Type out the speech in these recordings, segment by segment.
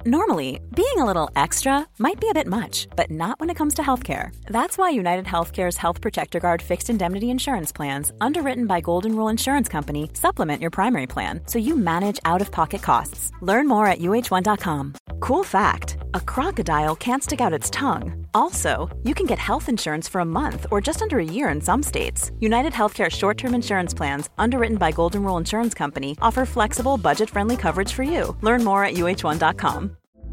Normally, being a little extra might be a bit much, but not when it comes to healthcare. That's why United Healthcare's Health Protector Guard fixed indemnity insurance plans, underwritten by Golden Rule Insurance Company, supplement your primary plan so you manage out-of-pocket costs. Learn more at uh1.com. Cool fact, a crocodile can't stick out its tongue. Also, you can get health insurance for a month or just under a year in some states. United Healthcare short-term insurance plans, underwritten by Golden Rule Insurance Company, offer flexible, budget-friendly coverage for you. Learn more at uh1.com.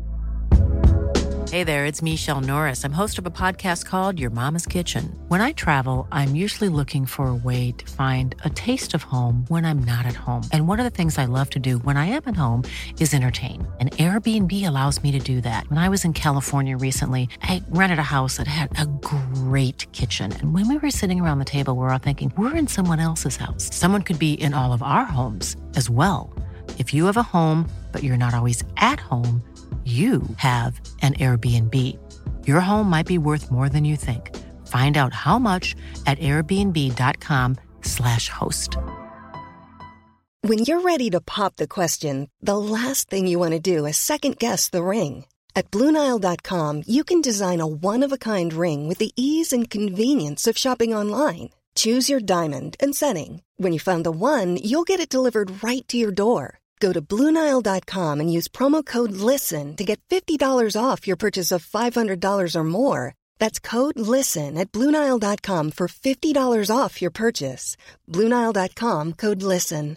Hey there, it's Michelle Norris. I'm host of a podcast called Your Mama's Kitchen. When I travel, I'm usually looking for a way to find a taste of home when I'm not at home. And one of the things I love to do when I am at home is entertain. And Airbnb allows me to do that. When I was in California recently, I rented a house that had a great kitchen. And when we were sitting around the table, we were all thinking, we're in someone else's house. Someone could be in all of our homes as well. If you have a home, but you're not always at home, you have an Airbnb. Your home might be worth more than you think. Find out how much at airbnb.com/host. When you're ready to pop the question, the last thing you want to do is second-guess the ring. At BlueNile.com, you can design a one-of-a-kind ring with the ease and convenience of shopping online. Choose your diamond and setting. When you find the one, you'll get it delivered right to your door. Go to BlueNile.com and use promo code LISTEN to get $50 off your purchase of $500 or more. That's code LISTEN at BlueNile.com for $50 off your purchase. BlueNile.com, code LISTEN.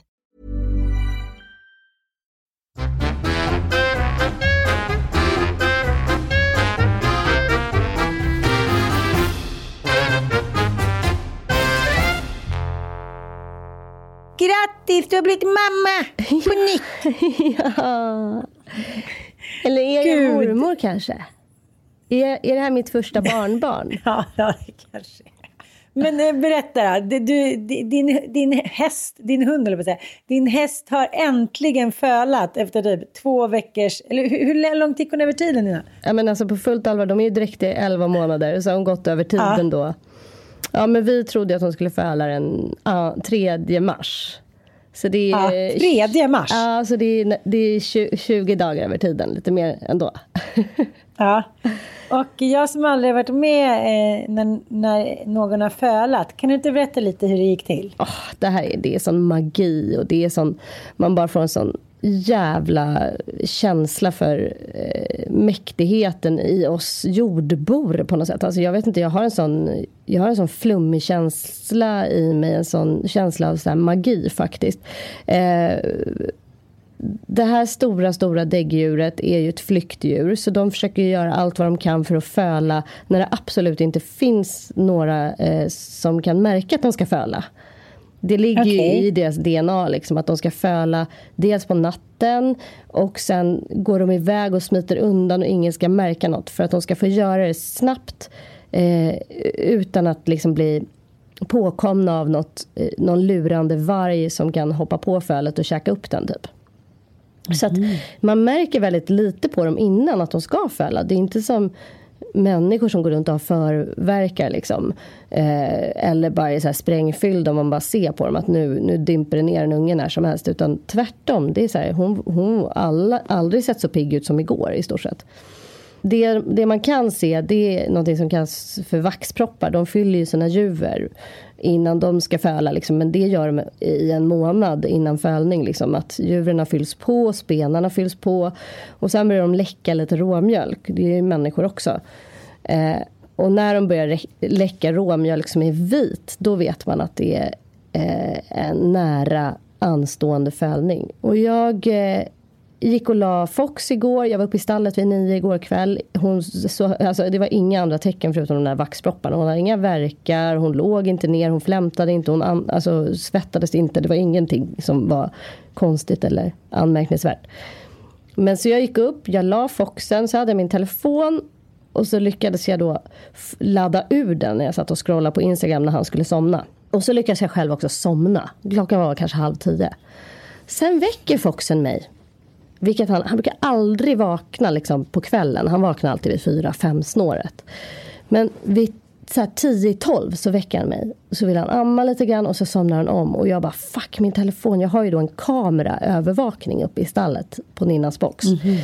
Grattis, du har blivit mamma på nytt. Ja. Eller är jag mormor kanske? Är det här mitt första barnbarn? Ja, det kanske. Men berätta då. Din häst, din hund eller vad säger, din häst har äntligen fölat efter typ 2 veckors, eller hur långt gick hon över tiden innan? Ja, men alltså på fullt allvar, de är ju direkt i 11 månader, så har hon gått över tiden då. Ja, men vi trodde att hon skulle föla den 3 mars. Så det är 3 mars? Ja, så det är 20 dagar över tiden, lite mer ändå. Ja, och jag som aldrig varit med när någon har fölat, kan du inte berätta lite hur det gick till? Det är sån magi, och det är sån, man bara får en sån jävla känsla för mäktigheten i oss jordbor på något sätt. Alltså jag vet inte, jag har en sån flummig känsla i mig, en sån känsla av så här magi faktiskt. Det här stora däggdjuret är ju ett flyktdjur, så de försöker göra allt vad de kan för att föla när det absolut inte finns några som kan märka att de ska föla. Det ligger ju i deras DNA liksom, att de ska föla dels på natten, och sen går de iväg och smiter undan och ingen ska märka något, för att de ska få göra det snabbt utan att liksom bli påkomna av någon lurande varg som kan hoppa på fölet och käka upp den typ. Så att man märker väldigt lite på dem innan att de ska föla. Det är inte som människor som går runt och har förverkar liksom, eller bara är så här sprängfylld om man bara ser på dem att nu dimper det ner en unge när som helst, utan tvärtom, det är så här, hon aldrig sett så pigg ut som igår i stort sett. Det man kan se, det är någonting som kallas för vaxproppar. De fyller ju sina juver innan de ska föla liksom, men det gör de i en månad innan fölning liksom, att juverna fylls på, spenarna fylls på, och sen börjar de läcka lite råmjölk. Det är ju människor också. Och när de börjar läcka råmjölk som är vit, då vet man att det är en nära anstående fölning. Och jag gick och la Fox igår. Jag var uppe i stallet vid 9 igår kväll. Alltså, det var inga andra tecken förutom de där vaxpropparna. Hon hade inga verkar, hon låg inte ner, hon flämtade inte, hon svettades inte. Det var ingenting som var konstigt eller anmärkningsvärt. Men så jag gick upp, jag la Foxen, så hade jag min telefon, och så lyckades jag då ladda ur den när jag satt och scrollade på Instagram när han skulle somna. Och så lyckades jag själv också somna. Klockan var kanske 9:30. Sen väcker Foxen mig. Vilket han brukar aldrig vakna liksom på kvällen. Han vaknar alltid vid 4-5 snåret. Men vid 10-12 så väcker han mig. Så vill han amma lite grann och så somnar han om. Och jag bara, fuck min telefon. Jag har ju då en kameraövervakning uppe i stallet på Ninnas box.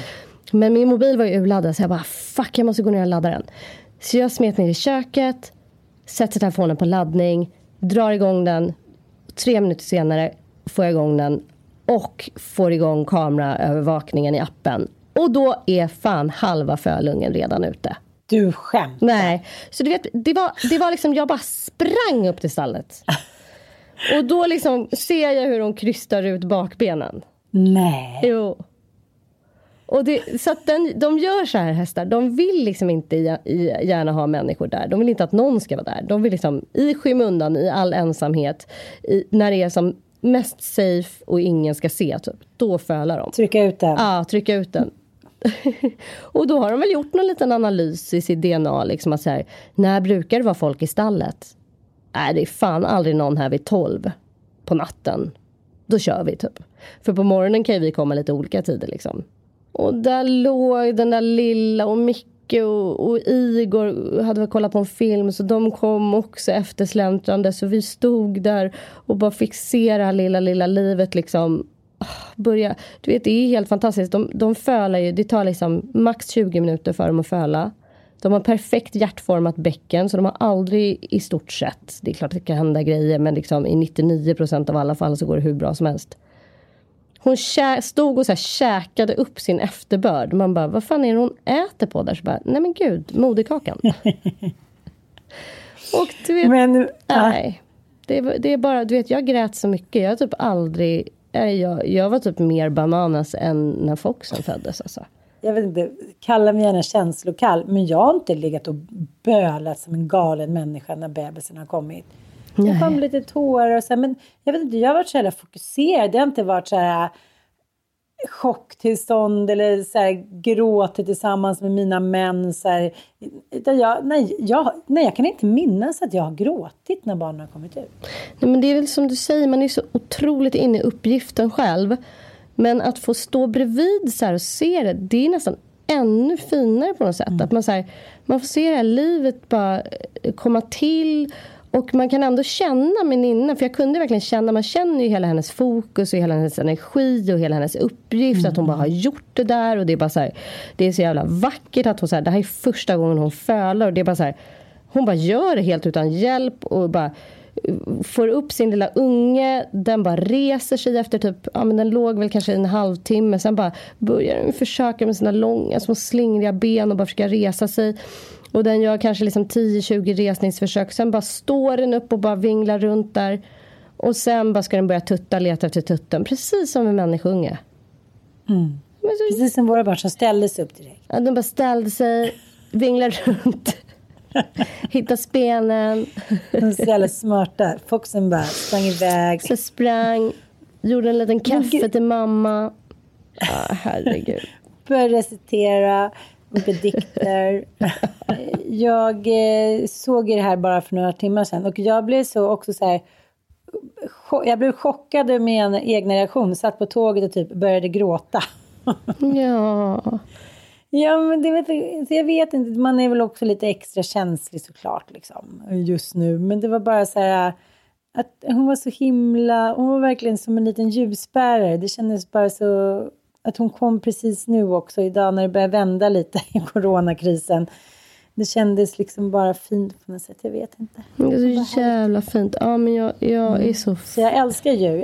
Men min mobil var ju urladdad så jag bara, fuck, jag måste gå ner och ladda den. Så jag smet ner i köket, sätter telefonen på laddning, drar igång den. 3 minuter senare får jag igång den och får igång kameraövervakningen i appen. Och då är fan halva Fölungen redan ute. Du skämtar. Nej, så du vet, det var liksom, jag bara sprang upp till stallet. Och då liksom ser jag hur de krystar ut bakbenen. Nej. Jo. Och så att de gör så här, hästar. De vill liksom inte gärna ha människor där. De vill inte att någon ska vara där. De vill liksom i skymundan, i all ensamhet, när det är som mest safe och ingen ska se typ, då fölar de. Trycka ut den. Ja, trycka ut den. Och då har de väl gjort någon liten analys i sitt DNA liksom, att så här, när brukar det vara folk i stallet? Nej, det är fan aldrig någon här vid 12 på natten. Då kör vi typ. För på morgonen kan vi komma lite olika tider liksom. Och där låg den där lilla och Micke och Igor hade väl kollat på en film, så de kom också eftersläntrande, så vi stod där och bara fick se det här lilla livet liksom börja. Du vet, det är helt fantastiskt. De fölar ju, det tar liksom max 20 minuter för dem att föla. De har perfekt hjärtformat bäcken, så de har aldrig i stort sett, det är klart att det kan hända grejer, men liksom i 99% av alla fall så går det hur bra som helst. Hon stod och så här käkade upp sin efterbörd. Man bara, vad fan är det hon äter på där? Så bara, nej men gud, moderkakan. Och du vet, nej. Det är bara, du vet, jag grät så mycket. Jag typ aldrig, jag var typ mer bananas än när Foxen föddes alltså. Jag vet inte, kalla mig gärna känslokall, men jag har inte legat och bölat som en galen människa när bebisen har kommit. Det kom lite tårar och så här, men jag vet inte, jag har varit så här fokuserad. Det har inte varit så här chocktillstånd eller så här gråtit tillsammans med mina män så här. Utan jag kan inte minnas att jag har gråtit när barnen har kommit ut. Nej, men det är väl som du säger, man är så otroligt inne i uppgiften själv. Men att få stå bredvid så här och se det är nästan ännu finare på något sätt. Att man så här, man får se det här livet bara komma till. Och man kan ändå känna med Nina, för jag kunde verkligen känna, man känner ju hela hennes fokus och hela hennes energi och hela hennes uppgift, att hon bara har gjort det där, och det är bara så här, det är så jävla vackert att hon så här, det här är första gången hon fölar, och det är bara så här, hon bara gör det helt utan hjälp och bara får upp sin lilla unge, den bara reser sig efter typ, ja men den låg väl kanske en halvtimme, sen bara börjar den försöka med sina långa små slingriga ben och bara försöka resa sig. Och den gör kanske liksom 10-20 resningsförsök. Sen bara står den upp och bara vinglar runt där. Och sen bara ska den börja leta efter tutten. Precis som en människunge. Precis som våra barn som ställde sig upp direkt. Ja, de bara ställde sig, vinglar runt. Hitta spenen. De är så jävla smarta. Foxen bara sprang iväg. Så sprang. Gjorde en liten kaffe till mamma. Ja, herregud. Började recitera. Mycket dikter. Jag såg det här bara för några timmar sedan. Och jag blev också så här. Jag blev chockad med en egen reaktion. Satt på tåget och typ började gråta. Ja. Ja, men jag vet inte. Man är väl också lite extra känslig såklart liksom, just nu. Men det var bara så här. Att hon var så himla. Hon var verkligen som en liten ljusbärare. Det kändes bara så. Att hon kom precis nu också idag när det började vända lite i coronakrisen. Det kändes liksom bara fint på något sätt, jag vet inte. Det är så jävla fint. Ja, men jag är så... Så jag älskar djur,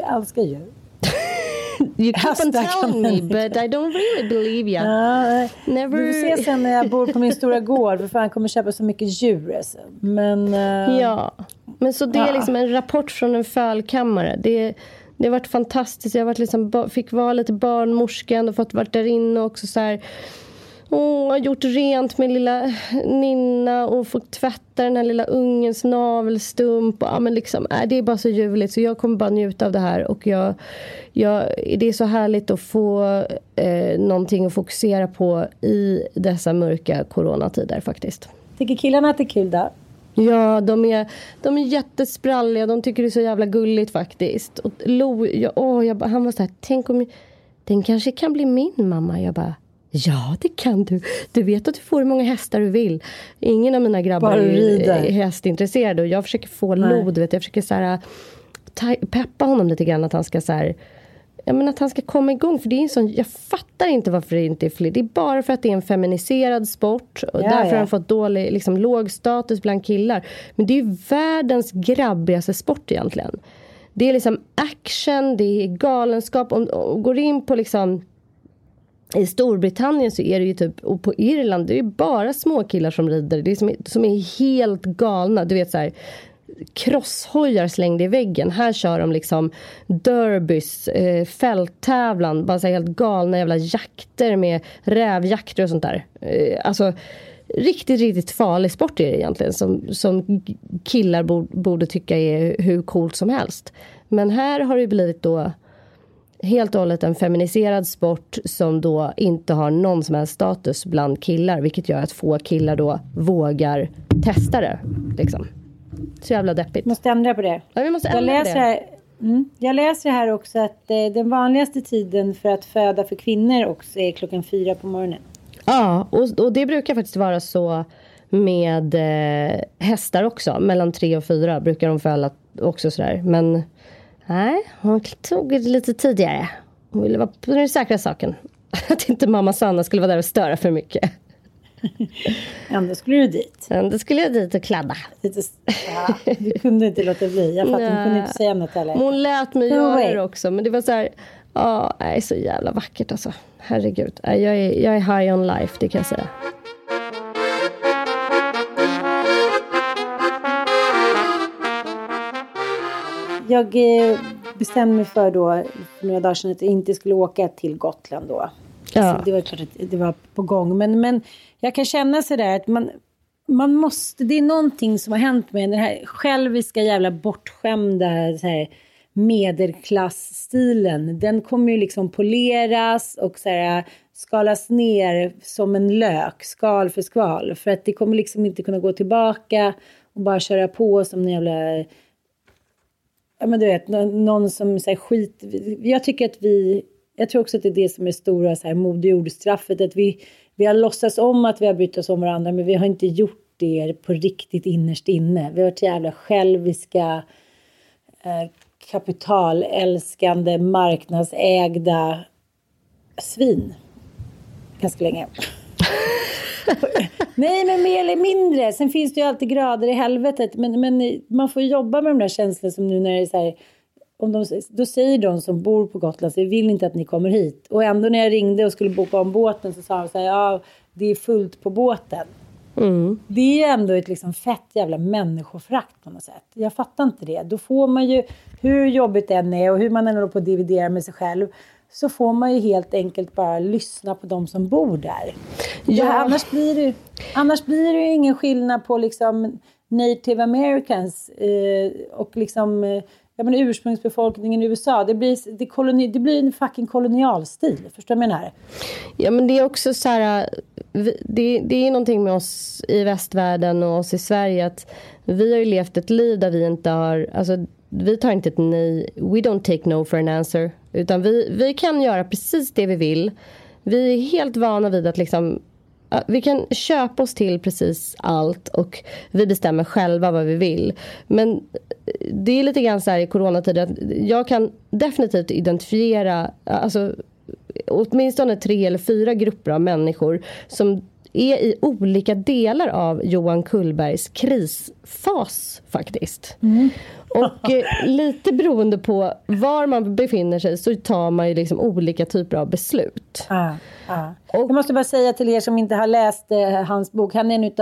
You keep on telling me, but I don't really believe you. Ja, Never... Du får se sen när jag bor på min stora gård. För fan kommer köpa så mycket djur. Alltså. Men, ja, men så det är liksom en rapport från en fölkammare. Det har varit fantastiskt. Jag har varit liksom, fick vara lite barnmorskan och fått vara där inne också så här. Har gjort rent med lilla Nina och fått tvätta den här lilla ungens navelstump. Ja, men liksom, det är bara så ljuvligt, så jag kommer bara njuta av det här. Och det är så härligt att få någonting att fokusera på i dessa mörka coronatider faktiskt. Tycker killarna att det är kul då? Ja, de är jättespralliga. De tycker det är så jävla gulligt faktiskt. Och han var så här, tänk om den kanske kan bli min mamma. Jag bara, ja, det kan du. Du vet att du får hur många hästar du vill. Ingen av mina grabbar är hästintresserade. Och jag försöker få lod. Jag försöker så här, peppa honom lite grann. Att han ska så här, att han ska komma igång. För det är en sån, jag fattar inte varför det inte är fler. Det är bara för att det är en feminiserad sport. Och därför har han fått låg status bland killar. Men det är ju världens grabbigaste sport egentligen. Det är liksom action, det är galenskap. Om går in på liksom... I Storbritannien så är det ju typ, och på Irland, det är ju bara små killar som rider. Det är som är helt galna. Du vet så här, crosshojar slängde i väggen. Här kör de liksom derbys, fälttävlan, bara så här helt galna jävla jakter med rävjakter och sånt där. Alltså riktigt, riktigt farlig sport är det egentligen som killar borde tycka är hur coolt som helst. Men här har det blivit då helt och hållet en feminiserad sport som då inte har någon som helst status bland killar. Vilket gör att få killar då vågar testa det. Liksom. Så jävla deppigt. Måste ändra på det. Ja, vi måste ändra på det. Jag läser här också att den vanligaste tiden för att föda för kvinnor också är 4:00 på morgonen. Ja, och det brukar faktiskt vara så med hästar också. Mellan 3 och 4 brukar de föda också sådär. Men... nej, hon tog det lite tidigare. Hon ville vara på den säkra saken. Att inte mamma Sanna skulle vara där och störa för mycket. Ändå skulle du dit. Ändå skulle jag dit och kladda. Du kunde inte låta bli. Jag fattar, hon kunde inte säga något heller. Hon lät mig göra det också. Men det var så här, är så jävla vackert alltså. Herregud. Jag är high on life, det kan jag säga. Jag bestämde mig för några dagar sedan att jag inte skulle åka till Gotland då. Ja. Alltså, det var klart att det var på gång. Men jag kan känna sådär att man måste, det är någonting som har hänt med den här själviska jävla bortskämda så här, medelklassstilen. Den kommer ju liksom poleras och så här, skalas ner som en lök, skal för skal. För att det kommer liksom inte kunna gå tillbaka och bara köra på som en jävla... ja, men du vet, någon som så här, skit... Jag tror också att det är det som är stora så här, modejordstraffet. Att vi har låtsats om att vi har brytt oss om varandra. Men vi har inte gjort det på riktigt innerst inne. Vi har varit jävla själviska, kapitalälskande, marknadsägda svin. Ganska länge. Nej, men mer eller mindre. Sen finns det ju alltid grader i helvetet. Men man får jobba med de där känslorna som nu när det är så här... Då säger de som bor på Gotland så vi vill inte att ni kommer hit. Och ändå när jag ringde och skulle boka om båten så sa de så här, ja, det är fullt på båten. Mm. Det är ju ändå ett liksom fett jävla människofrakt på något sätt. Jag fattar inte det. Då får man ju, hur jobbigt det än är och hur man än håller på att dividera med sig själv, så får man ju helt enkelt bara lyssna på de som bor där. Ja. Annars blir det ju ingen skillnad på liksom Native Americans och liksom... ja, men ursprungsbefolkningen i USA, det blir en fucking kolonialstil. Förstår du vad jag menar? Ja, men det är också så här, det är någonting med oss i västvärlden och oss i Sverige att vi har ju levt ett liv där vi inte har, alltså vi tar inte ett nej, we don't take no for an answer, utan vi kan göra precis det vi vill. Vi är helt vana vid att liksom vi kan köpa oss till precis allt och vi bestämmer själva vad vi vill. Men det är lite grann så här i coronatider att jag kan definitivt identifiera alltså, åtminstone 3 eller 4 grupper av människor som är i olika delar av Johan Kullbergs krisfas faktiskt. Mm. Och lite beroende på var man befinner sig så tar man ju liksom olika typer av beslut. Och jag måste bara säga till er som inte har läst hans bok. Han är en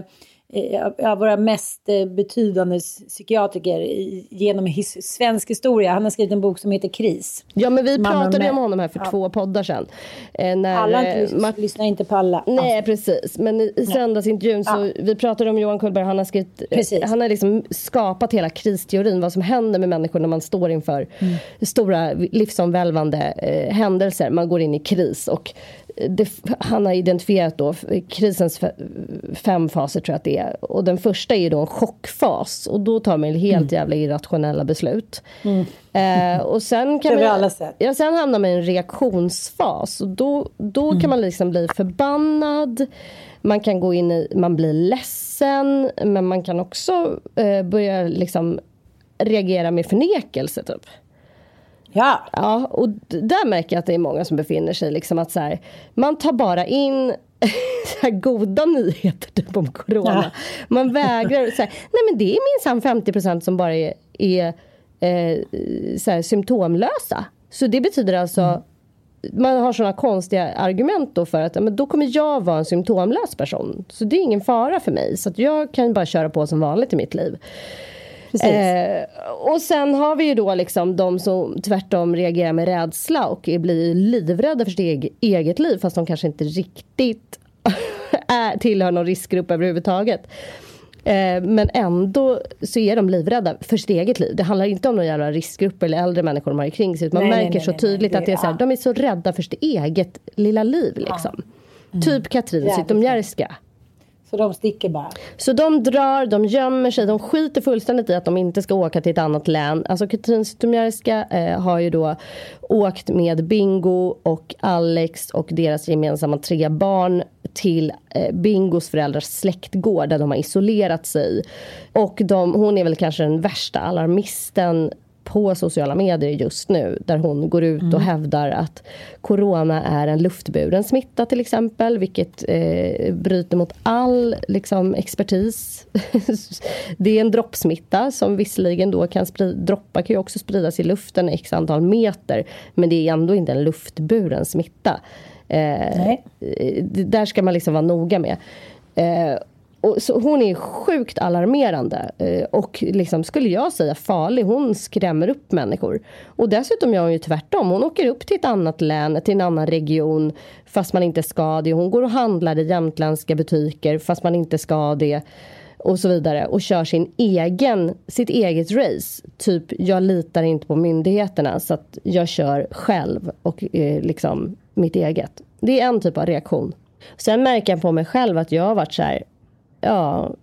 av våra mest betydande psykiatriker genom svensk historia. Han har skrivit en bok som heter Kris. Ja, men vi pratade om honom här för 2 poddar sedan. Alla lyssnar inte på alla. Nej, precis. Men i söndagsintervjun så vi pratade om Johan Kullberg. Han har liksom skapat hela kristeorin. Vad som händer med människor när man står inför stora livsomvälvande händelser. Man går in i kris och han har identifierat då krisens 5 faser tror jag att det är. Och den första är ju då en chockfas. Och då tar man helt jävla irrationella beslut. Och sen kan sen hamnar man i en reaktionsfas. Och då kan man liksom bli förbannad. Man kan gå in i, man blir ledsen. Men man kan också börja liksom reagera med förnekelse typ. Ja, och där märker jag att det är många som befinner sig liksom att så här, man tar bara in så här goda nyheter typ om corona. Man vägrar så här, nej men det är minsann 50% som bara är så här, symptomlösa. Så det betyder alltså man har sådana konstiga argument då för att men då kommer jag vara en symptomlös person. Så det är ingen fara för mig. Så att jag kan bara köra på som vanligt i mitt liv. Och sen har vi ju då liksom de som tvärtom reagerar med rädsla och blir livrädda för sitt eget liv fast de kanske inte riktigt tillhör någon riskgrupp överhuvudtaget. Men ändå så är de livrädda för sitt eget liv. Det handlar inte om någon jävla riskgrupp eller äldre människor de har kring sig. Man märker så tydligt att det är så här, de är så rädda för sitt eget lilla liv liksom. Typ Katrin Zytomierska. Så de sticker bara. Så de drar, de gömmer sig, de skiter fullständigt i att de inte ska åka till ett annat län. Alltså Katrin Zytomierska har ju då åkt med Bingo och Alex och deras gemensamma 3 barn till Bingos föräldrars släktgård där de har isolerat sig. Och hon är väl kanske den värsta alarmisten på sociala medier just nu, där hon går ut och hävdar att corona är en luftburen smitta till exempel, vilket bryter mot all liksom, expertis. Det är en droppsmitta som visserligen då droppar kan ju också spridas i luften x antal meter, men det är ändå inte en luftburen smitta. Där ska man liksom vara noga med. Och så hon är sjukt alarmerande och liksom skulle jag säga farlig. Hon skrämmer upp människor. Och dessutom gör hon ju tvärtom. Hon åker upp till ett annat län, till en annan region fast man inte ska det. Hon går och handlar i jämtländska butiker fast man inte ska det. Och så vidare. Och kör sitt eget race. Typ, jag litar inte på myndigheterna så att jag kör själv och liksom mitt eget. Det är en typ av reaktion. Sen märker jag på mig själv att jag har varit så här, ja,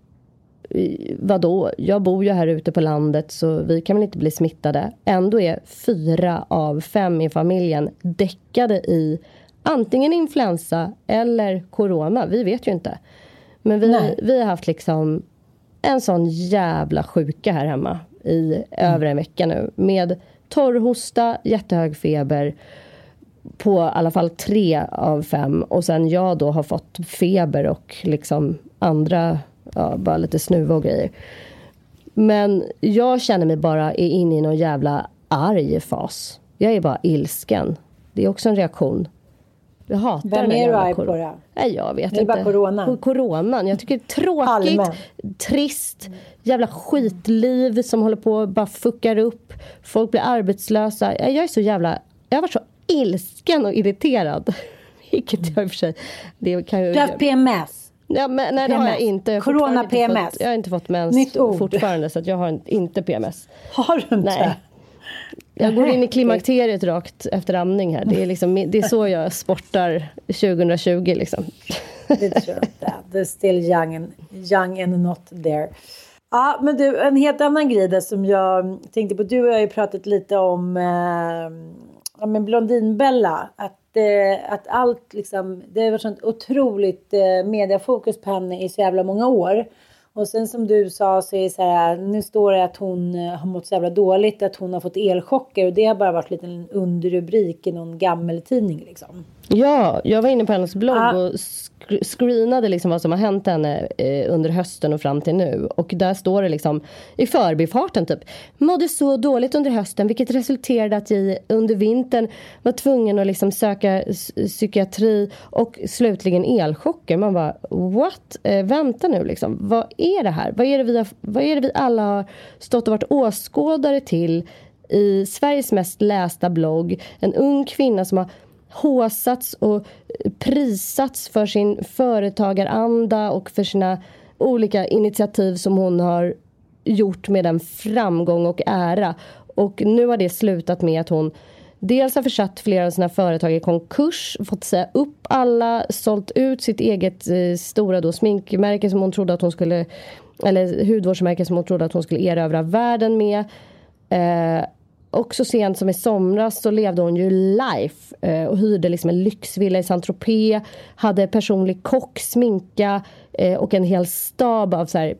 vadå? Jag bor ju här ute på landet så vi kan väl inte bli smittade. Ändå är 4 av 5 i familjen däckade i antingen influensa eller corona. Vi vet ju inte. Men vi har haft liksom en sån jävla sjuka här hemma i över en vecka nu. Med torrhosta, jättehög feber på i alla fall 3 av 5. Och sen jag då har fått feber och liksom andra, bara lite snuva och grejer. Men jag känner mig bara inne i någon jävla arg fas. Jag är bara ilsken. Det är också en reaktion. Jag hatar vem är du arg på då? Nej, jag vet inte. Det är bara coronan. Coronan. Jag tycker det är tråkigt, trist, jävla skitliv som håller på att bara fuckar upp. Folk blir arbetslösa. Jag är så jävla... Jag har varit så ilsken och irriterad. Vilket jag i och för sig... Det kan ju... Du har PMS. Ja, men, nej, det har jag inte. Corona PMS. Jag har inte fått mens fortfarande så att jag har inte PMS. Har du inte? Nej. Jag går in i klimakteriet rakt efter amning här. Det är, liksom, det är så jag sportar 2020 liksom. Det tror jag inte. Det är still young and not there. Ja, men du, en helt annan grej där som jag tänkte på. Du har ju pratat lite om Blondinbella. Att allt liksom, det har varit sånt otroligt mediafokus på henne i så jävla många år. Och sen som du sa så är det så här, nu står det att hon har mått så jävla dåligt, att hon har fått elchocker. Och det har bara varit en underrubrik i någon gammeltidning liksom. Ja, jag var inne på hennes blogg och screenade liksom vad som har hänt henne under hösten och fram till nu. Och där står det liksom i förbifarten typ: mådde så dåligt under hösten vilket resulterade att jag under vintern var tvungen att liksom söka psykiatri och slutligen elchocker. Man bara, what? Vänta nu liksom. Vad är det här? Vad är det vi alla har stått och varit åskådare till i Sveriges mest lästa blogg? En ung kvinna som har håsats och prisats för sin företagaranda och för sina olika initiativ som hon har gjort med en framgång och ära. Och nu har det slutat med att hon dels har försatt flera av sina företag i konkurs, fått säga upp alla, sålt ut sitt eget stora då sminkmärke som hon trodde att hon skulle, eller hudvårdsmärke som hon trodde att hon skulle erövra världen med. Och så sent som i somras så levde hon ju life och hyrde liksom en lyxvilla i Saint-Tropez, hade personlig kock, sminka och en hel stab av så här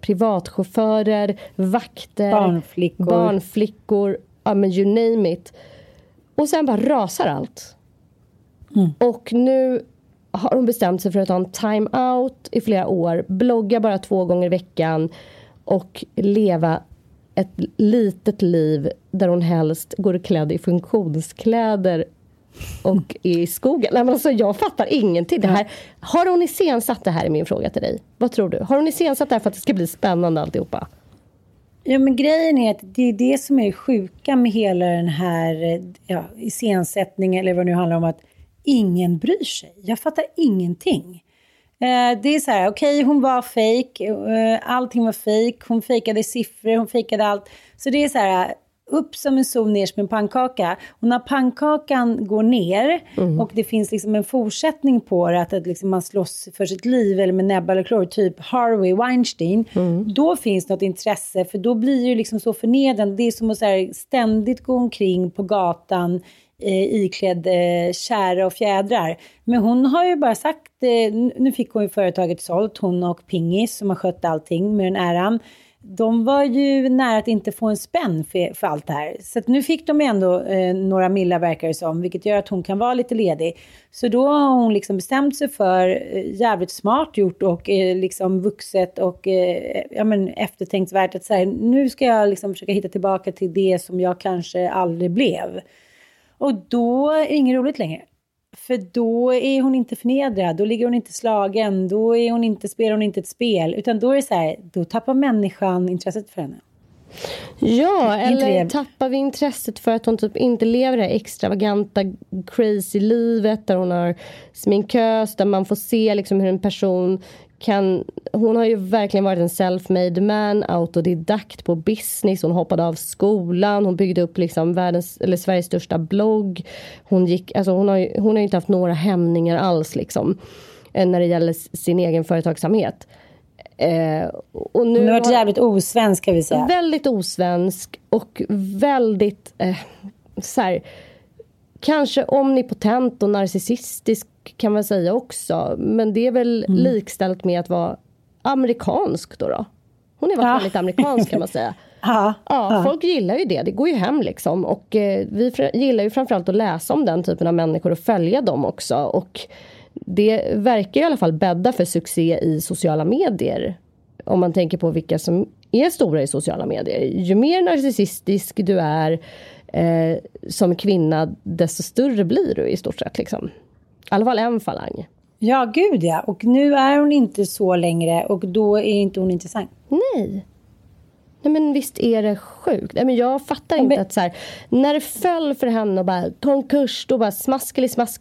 privatchaufförer, vakter, barnflickor, ja men you name it. Och sen bara rasar allt. Och nu har hon bestämt sig för att ta en time-out i flera år. Blogga bara 2 gånger i veckan. Och leva ett litet liv där hon helst går klädd i funktionskläder och är i skogen. Nej, men alltså, jag fattar ingenting. Det här, har hon iscensatt det här är min fråga till dig. Vad tror du? Har hon iscensatt det här för att det ska bli spännande alltihopa? Ja, men grejen är att det är det som är sjuka med hela den här iscensättningen, eller vad det nu handlar om, att ingen bryr sig. Jag fattar ingenting. Det är så här, okej, hon var fake, allting var fake, hon fejkade siffror, hon fejkade allt. Så det är så här, upp som en sol, ner som en pannkaka. Och när pannkakan går ner och det finns liksom en fortsättning på det, att liksom man slåss för sitt liv eller med näbbar eller klor, typ Harvey Weinstein, då finns något intresse, för då blir det liksom så förnedrande. Det är som att så här, ständigt gå omkring på gatan iklädd kära och fjädrar. Men hon har ju bara sagt, nu fick hon ju företaget sålt, hon och Pingis som har skött allting med den äran. De var ju nära att inte få en spänn för allt det här. Så att nu fick de ändå några millar, verkar det som, vilket gör att hon kan vara lite ledig. Så då har hon liksom bestämt sig för, jävligt smart gjort och liksom vuxet och eftertänkt att så här, nu ska jag liksom försöka hitta tillbaka till det som jag kanske aldrig blev. Och då är det inget roligt längre. För då är hon inte förnedrad, då ligger hon inte slagen, då är hon inte, spelar hon inte ett spel. Utan då är det så här, då tappar människan intresset för henne. Ja, eller tappar vi intresset för att hon typ inte lever det extravaganta, crazy livet där hon har sminkös, där man får se liksom hur en person kan... Hon har ju verkligen varit en self-made man, autodidakt på business. Hon hoppade av skolan, hon byggde upp liksom Sveriges största blogg. Hon har ju inte haft några hämningar alls liksom, när det gäller sin egen företagsamhet. Och nu har varit jävligt osvensk, kan vi säga. Väldigt osvensk och väldigt så här, kanske omnipotent och narcissistisk kan man säga också. Men det är väl likställt med att vara amerikansk då. Hon är väldigt amerikansk, kan man säga. Ja, folk gillar ju det. Det går ju hem liksom. Och vi gillar ju framförallt att läsa om den typen av människor och följa dem också. Och det verkar i alla fall bädda för succé i sociala medier. Om man tänker på vilka som är stora i sociala medier. Ju mer narcissistisk du är som kvinna, desto större blir du i stort sett liksom. I alla fall en falang. Ja, gud ja. Och nu är hon inte så längre och då är inte hon intressant. Nej, men visst är det sjukt. Nej, men jag fattar inte att så här, när det föll för henne och bara konkurs, då bara smask,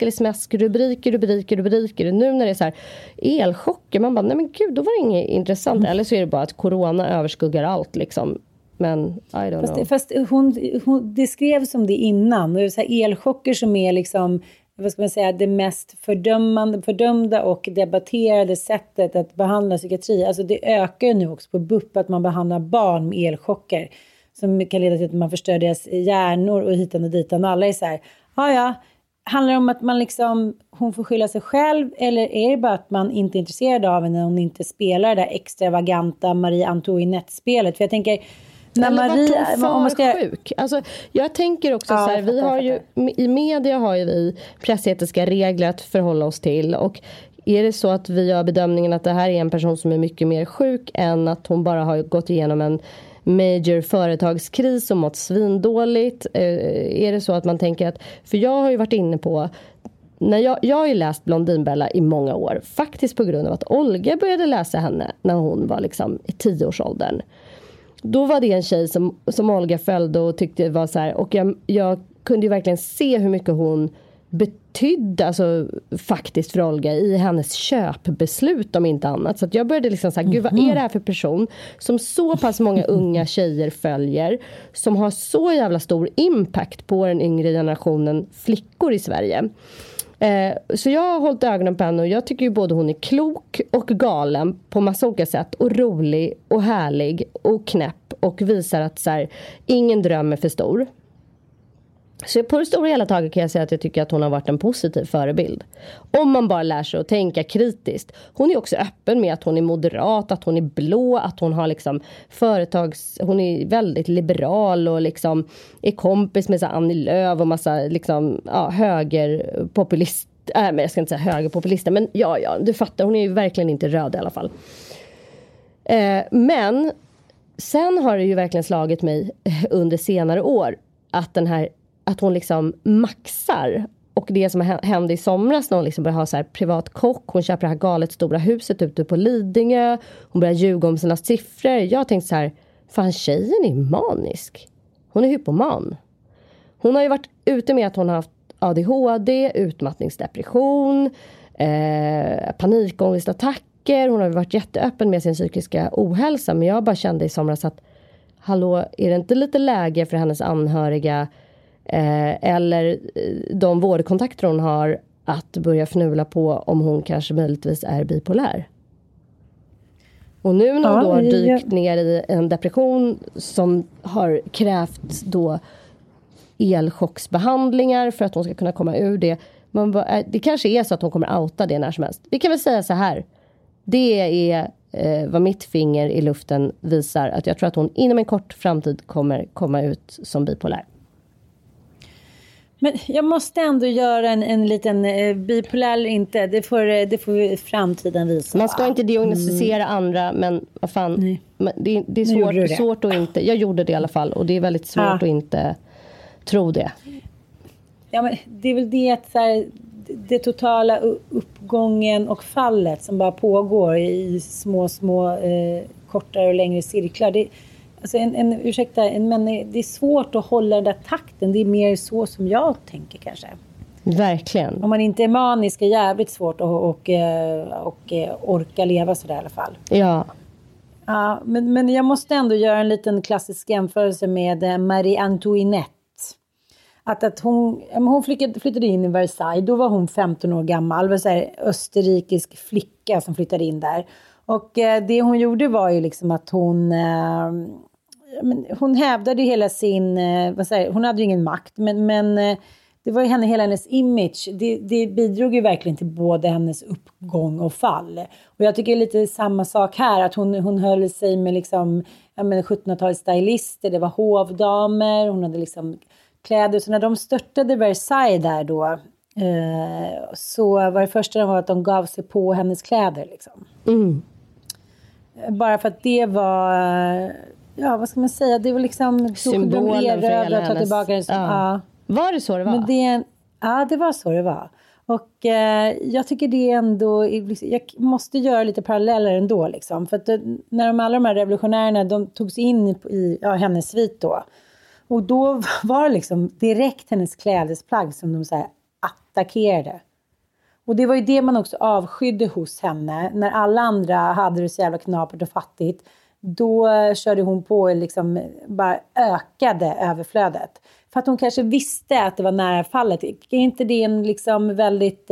rubriker. Nu när det är så här elchocker, man bara, nej men gud, då var det inget intressant. Eller så är det bara att corona överskuggar allt liksom. Men I don't know. Fast hon det skrevs om det innan. Det är så här elchocker som är liksom, vad ska man säga, det mest fördömda och debatterade sättet att behandla psykiatri. Alltså det ökar nu också på BUP att man behandlar barn med elchocker som kan leda till att man förstör deras hjärnor och hitan och ditan. Alla är så här, handlar det om att man liksom, hon får skylla sig själv, eller är det bara att man inte är intresserad av henne när hon inte spelar det där extravaganta Marie Antoinette-spelet? För jag tänker, när Marie, sjuk. Alltså, jag tänker också så här, vi har ju, i media har ju vi pressetiska regler att förhålla oss till, och är det så att vi gör bedömningen att det här är en person som är mycket mer sjuk än att hon bara har gått igenom en major företagskris och mått svindåligt, är det så att man tänker att, för jag har ju varit inne på, när jag har ju läst Blondinbella i många år, faktiskt på grund av att Olga började läsa henne när hon var liksom i 10-årsåldern. Då var det en tjej som Olga följde och tyckte var så här, och jag kunde ju verkligen se hur mycket hon betydde, alltså faktiskt, för Olga i hennes köpbeslut om inte annat. Så att jag började liksom så här, gud, vad är det här för person som så pass många unga tjejer följer, som har så jävla stor impact på den yngre generationen flickor i Sverige. Så jag har hållit ögonen på henne och jag tycker ju både hon är klok och galen på massa olika sätt, och rolig och härlig och knäpp, och visar att så här, ingen dröm är för stor. Så på det stora hela taget kan jag säga att jag tycker att hon har varit en positiv förebild. Om man bara lär sig att tänka kritiskt. Hon är också öppen med att hon är moderat, att hon är blå, att hon har liksom hon är väldigt liberal och liksom är kompis med så Annie Lööf och massa liksom, högerpopulist. Men jag ska inte säga högerpopulister, men ja, du fattar, hon är ju verkligen inte röd i alla fall. Men sen har det ju verkligen slagit mig under senare år att hon liksom maxar. Och det som hände i somras när hon liksom började ha så här privat kock. Hon köper det här galet stora huset ute på Lidingö. Hon börjar ljuga om sina siffror. Jag tänkte så här, fan, tjejen är manisk. Hon är hypoman. Hon har ju varit ute med att hon har haft ADHD, utmattningsdepression, panikångestattacker. Hon har varit jätteöppen med sin psykiska ohälsa. Men jag bara kände i somras att hallå, är det inte lite läge för hennes anhöriga eller de vårdkontakter hon har att börja fnula på om hon kanske möjligtvis är bipolär? Och nu när hon då har dykt ner i en depression som har krävt då elchocksbehandlingar för att hon ska kunna komma ur det. Det kanske är så att hon kommer outa det när som helst. Vi kan väl säga så här. Det är vad mitt finger i luften visar. Att jag tror att hon inom en kort framtid kommer komma ut som bipolär. Men jag måste ändå göra en liten bipolär eller inte. Det får framtiden visa. Man ska inte diagnostisera andra, men vad fan. Det är svårt att inte. Jag gjorde det i alla fall. Och det är väldigt svårt att inte tro det. Ja, men det är väl det att så här, det totala uppgången och fallet som bara pågår i små kortare och längre cirklar. Alltså men det är svårt att hålla den där takten. Det är mer så som jag tänker kanske. Verkligen. Om man inte är manisk är jävligt svårt och orka leva så där i alla fall. Ja. Ja, men jag måste ändå göra en liten klassisk jämförelse med Marie Antoinette. Att hon flyttade in i Versailles. Då var hon 15 år gammal. Det var så här österrikisk flicka som flyttade in där. Och det hon gjorde var ju liksom att hon hävdade hela sin... hon hade ju ingen makt. Men det var ju hela hennes image. Det bidrog ju verkligen till både hennes uppgång och fall. Och jag tycker det är lite samma sak här. Att hon höll sig med liksom 1700-talets stylister. Det var hovdamer. Hon hade liksom... kläder. Så när de störtade Versailles där då så var det första att de gav sig på hennes kläder liksom. Bara för att det var vad ska man säga, det var liksom symbolen för hela hennes. Tillbaka den, Var det så det var? Men det var så det var. Och jag tycker det ändå, jag måste göra lite paralleller ändå liksom. För att när alla de här revolutionärerna, de togs in i hennes svit då. Och då var det liksom direkt hennes klädesplagg som de så här attackerade. Och det var ju det man också avskydde hos henne. När alla andra hade det så jävla knapert och fattigt. Då körde hon på liksom bara ökade överflödet. För att hon kanske visste att det var nära fallet. Är inte det en liksom väldigt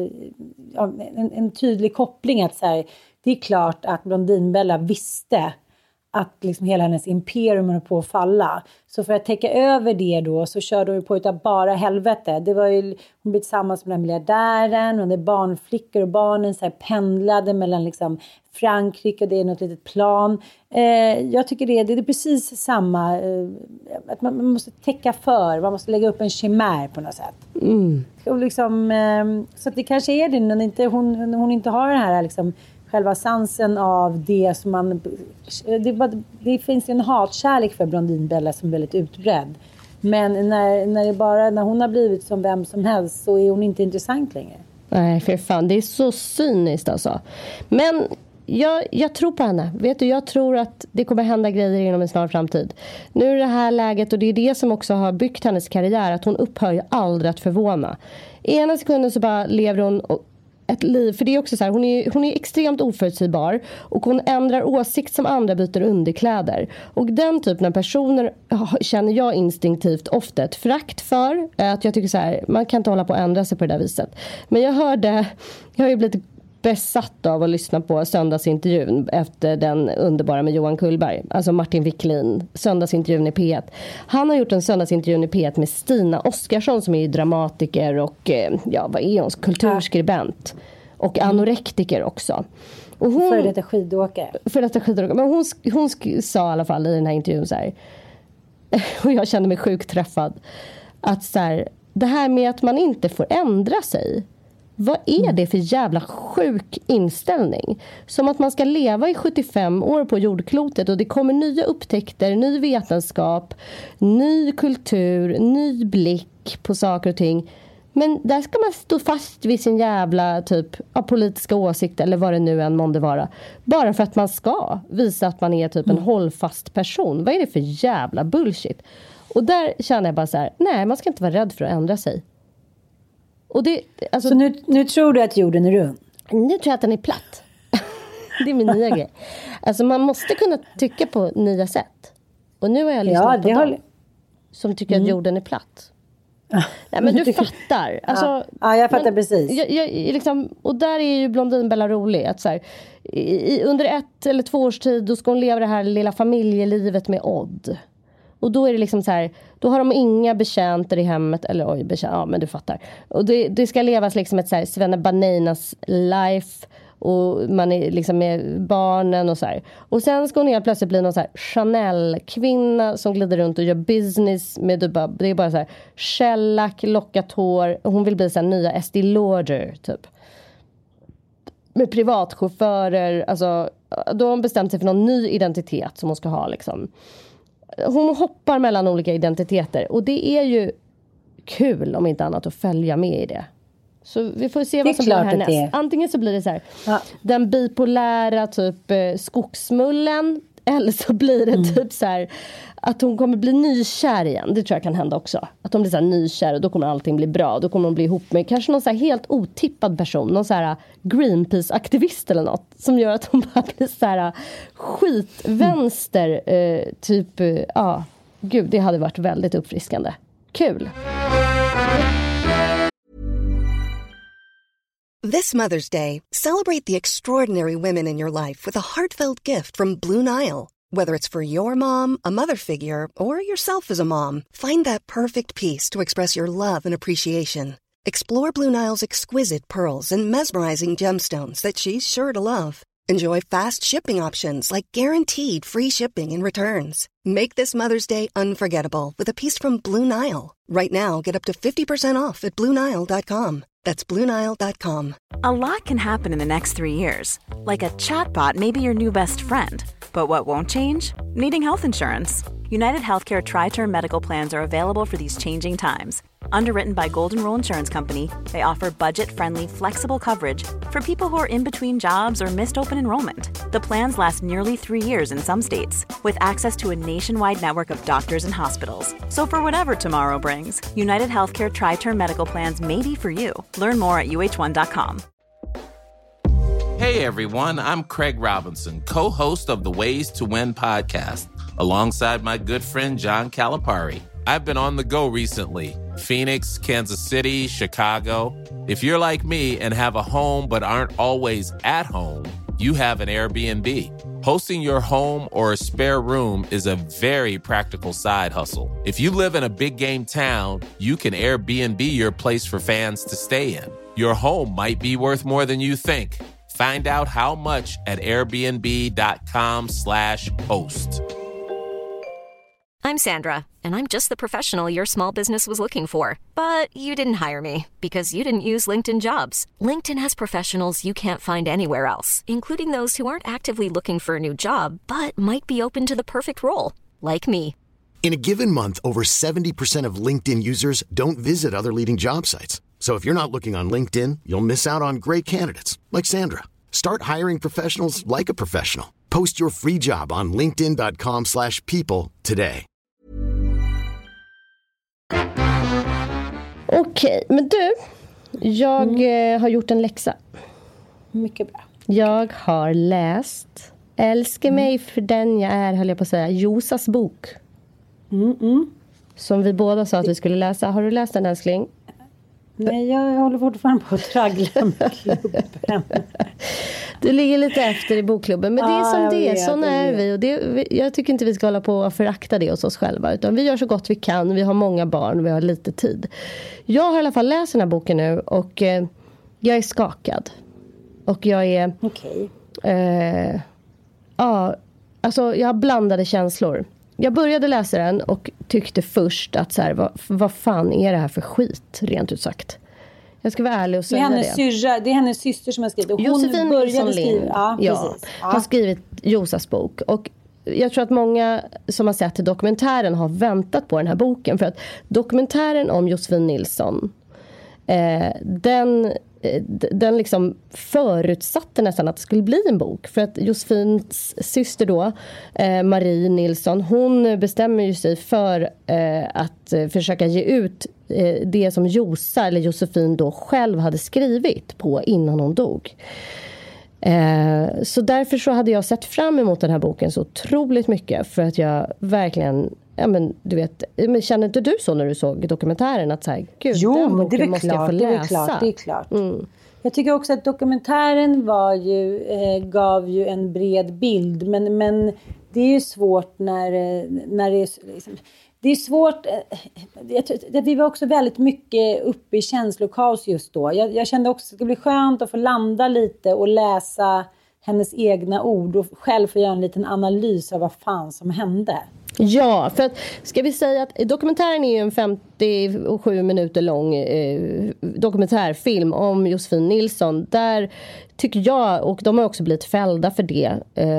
en tydlig koppling att så här, det är klart att Blondinbella visste att liksom hela hennes imperium höll på att falla. Så för att täcka över det då så körde hon på utav bara helvete. Det var ju, hon blev tillsammans med den miljardären. Hon hade barnflickor och barnen så här pendlade mellan liksom Frankrike och det är något litet plan. Jag tycker det är precis samma. Att man måste täcka för. Man måste lägga upp en chimär på något sätt. Och liksom, så att det kanske är det när hon inte har den här liksom själva sansen av det som man... Det finns en hatkärlek för Blondinbella som är väldigt utbredd. Men när hon har blivit som vem som helst så är hon inte intressant längre. Nej, för fan. Det är så cyniskt alltså. Men jag tror på henne. Vet du, jag tror att det kommer hända grejer inom en snar framtid. Nu är det här läget, och det är det som också har byggt hennes karriär, att hon upphör ju aldrig att förvåna. I ena sekunden så bara lever hon ett liv, för det är också så här, hon är extremt oförutsägbar och hon ändrar åsikt som andra byter underkläder. Och den typen av personer känner jag instinktivt ofta ett förakt för, att jag tycker så här, man kan inte hålla på att ändra sig på det där viset. Men jag har ju blivit besatt av att lyssna på söndagsintervjun efter den underbara med Johan Kullberg. Alltså Martin Wiklin, söndagsintervjun i P1. Han har gjort en söndagsintervjun i P1 med Stina Oskarsson som är dramatiker och vad är hon? Kulturskribent. Och anorektiker också. Och hon, för detta skidåkare. Men hon sa i alla fall i den här intervjun så här, och jag kände mig sjukt träffad, att så här, det här med att man inte får ändra sig, vad är det för jävla sjuk inställning? Som att man ska leva i 75 år på jordklotet och det kommer nya upptäckter, ny vetenskap, ny kultur, ny blick på saker och ting. Men där ska man stå fast vid sin jävla typ av politiska åsikt eller vad det nu än månde vara. Bara för att man ska visa att man är typ en hållfast person. Vad är det för jävla bullshit? Och där känner jag bara så här, nej, man ska inte vara rädd för att ändra sig. Och det, alltså, så nu tror du att jorden är rund? Nu tror jag att den är platt. Det är min nya grej. Alltså man måste kunna tycka på nya sätt. Och nu har jag lyssnat på dem som tycker att jorden är platt. Nej, men du fattar. Alltså, ja, jag fattar precis. Jag, liksom, och där är ju Blondinbella rolig. Att så här, under 1 eller 2 års tid då ska hon leva det här lilla familjelivet med Odd. Och då är det liksom så här, då har de inga betjänter i hemmet. Eller ja men du fattar. Och det ska levas liksom ett så här Svennebananas life. Och man är liksom med barnen och så här. Och sen ska hon helt plötsligt bli någon så här Chanel-kvinna som glider runt och gör business med det är bara så här shellack, lockat hår. Hon vill bli så här nya Estée Lauder typ. Med privatchaufförer. Alltså, då har hon bestämt sig för någon ny identitet som hon ska ha liksom. Hon hoppar mellan olika identiteter. Och det är ju kul om inte annat att följa med i det. Så vi får se vad som blir härnäst. Antingen så blir det så här, den bipolära typ skogsmullen. Eller så blir det typ så här att hon kommer bli nykär igen. Det tror jag kan hända också. Att hon blir så här nykär och då kommer allting bli bra. Då kommer hon bli ihop med kanske någon så här helt otippad person. Någon så här Greenpeace-aktivist eller något. Som gör att hon bara blir så här skitvänster. Typ, gud, det hade varit väldigt uppfriskande. Kul! This Mother's Day, celebrate the extraordinary women in your life with a heartfelt gift from Blue Nile. Whether it's for your mom, a mother figure, or yourself as a mom, find that perfect piece to express your love and appreciation. Explore Blue Nile's exquisite pearls and mesmerizing gemstones that she's sure to love. Enjoy fast shipping options like guaranteed free shipping and returns. Make this Mother's Day unforgettable with a piece from Blue Nile. Right now, get up to 50% off at BlueNile.com. That's BlueNile.com. A lot can happen in the next 3 years. Like a chatbot may be your new best friend. But what won't change? Needing health insurance. United Healthcare Tri-Term Medical Plans are available for these changing times. Underwritten by Golden Rule Insurance Company, they offer budget-friendly, flexible coverage for people who are in between jobs or missed open enrollment. The plans last nearly 3 years in some states, with access to a nationwide network of doctors and hospitals. So for whatever tomorrow brings, United Healthcare Tri-Term Medical Plans may be for you. Learn more at uh1.com. Hey everyone, I'm Craig Robinson, co-host of the Ways to Win podcast, alongside my good friend John Calipari. I've been on the go recently. Phoenix, Kansas City, Chicago. If you're like me and have a home but aren't always at home, you have an Airbnb. Hosting your home or a spare room is a very practical side hustle. If you live in a big game town, you can Airbnb your place for fans to stay in. Your home might be worth more than you think. Find out how much at airbnb.com/host. I'm Sandra, and I'm just the professional your small business was looking for. But you didn't hire me because you didn't use LinkedIn Jobs. LinkedIn has professionals you can't find anywhere else, including those who aren't actively looking for a new job, but might be open to the perfect role, like me. In a given month, over 70% of LinkedIn users don't visit other leading job sites. So if you're not looking on LinkedIn, you'll miss out on great candidates like Sandra. Start hiring professionals like a professional. Post your free job on linkedin.com/people today. Okej, men du, jag har gjort en läxa. Mycket bra. Jag har läst Älska mig för den jag är, höll jag på att säga, Josas bok. Som vi båda sa att vi skulle läsa. Har du läst den, älskling? Nej, jag håller fortfarande på att traggla med klubben. Du ligger lite efter i bokklubben. Men det är som det är, sån är vi. Och jag tycker inte vi ska hålla på och förakta det hos oss själva. Utan vi gör så gott vi kan. Vi har många barn, vi har lite tid. Jag har i alla fall läst den här boken nu. Och jag är skakad. Och jag är... Okej. Alltså jag har blandade känslor. Jag började läsa den och tyckte först att så här, vad fan är det här för skit, rent ut sagt. Jag ska vara ärlig och säga det. Det är hennes syster som har skrivit. Och Josefin började skriva. Har skrivit Josas bok. Och jag tror att många som har sett dokumentären har väntat på den här boken. För att dokumentären om Josefin Nilsson, den liksom förutsatte nästan att det skulle bli en bok. För att Josefins syster då, Marie Nilsson, hon bestämmer ju sig för att försöka ge ut det som Josa eller Josefin då själv hade skrivit på innan hon dog. Så därför så hade jag sett fram emot den här boken så otroligt mycket, för att jag verkligen, ja men du vet, men kände inte du så när du såg dokumentären att så här, gud, den boken måste jag få läsa? Det är klart. Jag tycker också att dokumentären gav ju en bred bild, men det är ju svårt när det är liksom, det är svårt. Vi var också väldigt mycket uppe i känslokaos just då. Jag kände också att det skulle bli skönt att få landa lite och läsa hennes egna ord och själv få göra en liten analys av vad fan som hände. Ja, för att ska vi säga att dokumentären är ju en 57 minuter lång dokumentärfilm om Josefin Nilsson. Där tycker jag, och de har också blivit fällda för det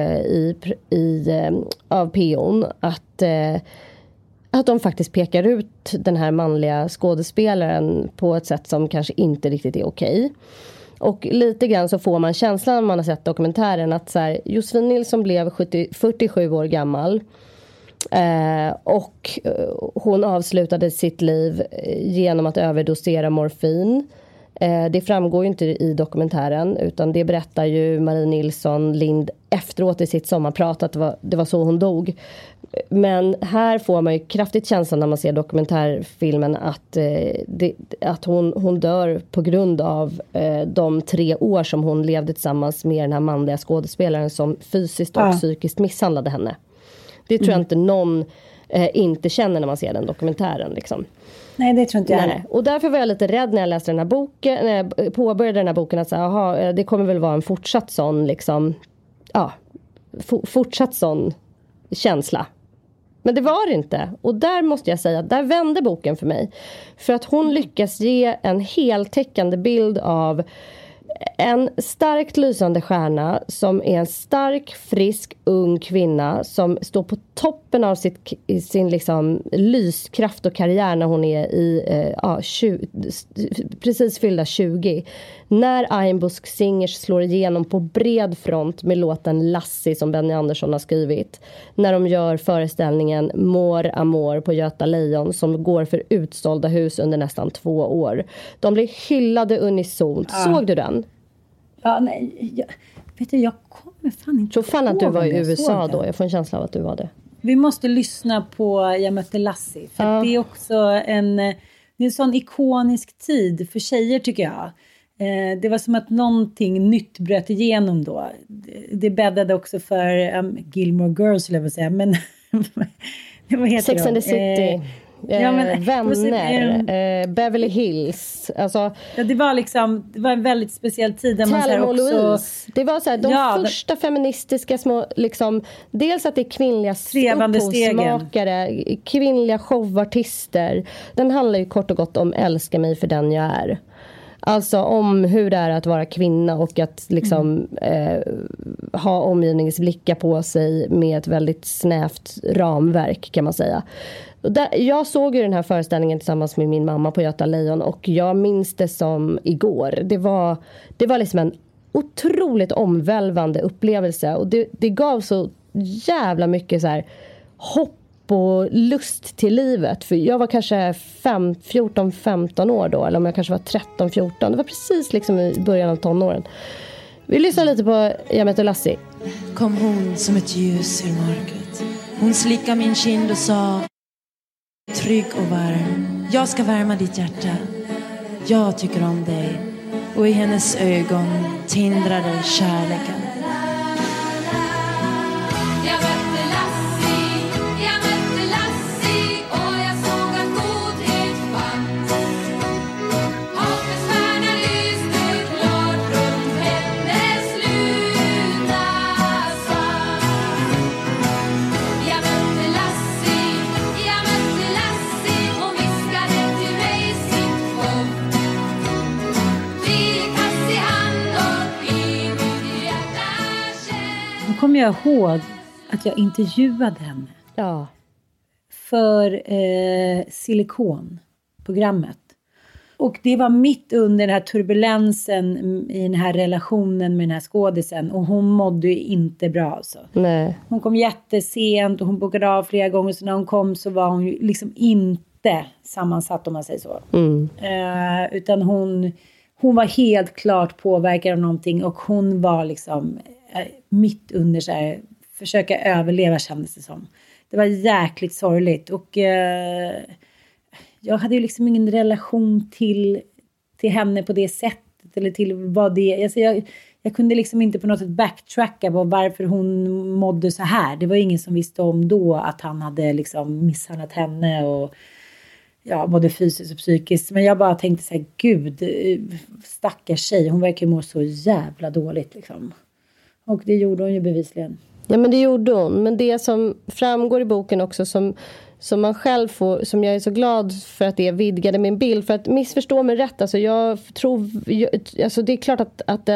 av PO:n, att de faktiskt pekar ut den här manliga skådespelaren på ett sätt som kanske inte riktigt är okej. Och lite grann så får man känslan när man har sett dokumentären att så här, Josefin Nilsson blev 47 år gammal. Och hon avslutade sitt liv genom att överdosera morfin. Det framgår ju inte i dokumentären, utan det berättar ju Marie Nilsson Lind efteråt i sitt sommarprat att det var så hon dog. Men här får man ju kraftigt känslan när man ser dokumentärfilmen att hon dör på grund av de 3 år som hon levde tillsammans med den här manliga skådespelaren som fysiskt och psykiskt misshandlade henne. Det tror jag inte någon inte känner när man ser den dokumentären liksom. Nej, det tror inte jag. Nej. Och därför var jag lite rädd när jag läste den här boken, när jag påbörjade den här boken, att säga, det kommer väl vara en fortsatt sån liksom, fortsatt sån känsla. Men det var det inte. Och där måste jag säga, där vände boken för mig. För att hon lyckas ge en heltäckande bild av en starkt lysande stjärna som är en stark, frisk, ung kvinna som står på toppen av sin liksom lyskraft och karriär när hon är precis fyllda 20. När Einbusk Singers slår igenom på bred front med låten Lassie som Benny Andersson har skrivit. När de gör föreställningen Mår Amor på Göta Lejon som går för utsålda hus under nästan 2 år. De blir hyllade unisont. Såg du den? Ja, nej. Jag kommer fan inte. Tror fan att du var i USA då. Jag får en känsla av att du var det. Vi måste lyssna på Jag mötte Lassie. För det är också en sån ikonisk tid för tjejer tycker jag. Det var som att någonting nytt bröt igenom då. Det bäddade också för Gilmore Girls, eller vad säga. Men vad heter Sex and the City. Vänner, Beverly Hills, alltså, det var en väldigt speciell tid där man så också, det var så här, de första feministiska små liksom, dels att det är kvinnliga upphovsmakare, kvinnliga showartister. Den handlar ju kort och gott om älska mig för den jag är. Alltså om hur det är att vara kvinna och att liksom ha omgivningsblickar på sig med ett väldigt snävt ramverk kan man säga. Jag såg ju den här föreställningen tillsammans med min mamma på Göta Lejon och jag minns det som igår. Det var liksom en otroligt omvälvande upplevelse och det gav så jävla mycket så här hopp och lust till livet. För jag var kanske 14-15 år då, eller om jag kanske var 13-14. Det var precis liksom i början av tonåren. Vi lyssnar lite på Jag mötte Lassie. Kom hon som ett ljus ur mörkret. Hon slickade min kind och sa: trygg och varm, jag ska värma ditt hjärta. Jag tycker om dig. Och i hennes ögon tindrade kärleken. Kommer jag ihåg att jag intervjuade henne. Ja. För Silikon-programmet. Och det var mitt under den här turbulensen i den här relationen med den här skådisen. Och hon mådde ju inte bra alltså. Nej. Hon kom jättesent och hon bokade av flera gånger. Så när hon kom så var hon ju liksom inte sammansatt, om man säger så. Utan hon var helt klart påverkad av någonting. Och hon var liksom mitt under så här, försöka överleva, kändes det som. Det var jäkligt sorgligt. Och jag hade ju liksom ingen relation till henne på det sättet. Eller till vad det... Alltså jag kunde liksom inte på något sätt backtracka på varför hon mådde så här. Det var ingen som visste om då att han hade liksom misshandlat henne och ja, både fysiskt och psykiskt. Men jag bara tänkte så här, gud, stackars tjej. Hon verkar må så jävla dåligt liksom. Och det gjorde hon ju bevisligen. Ja, men det gjorde hon. Men det som framgår i boken också som man själv får, som jag är så glad för att det vidgade min bild. För att missförstå mig rätt, alltså jag tror, alltså det är klart att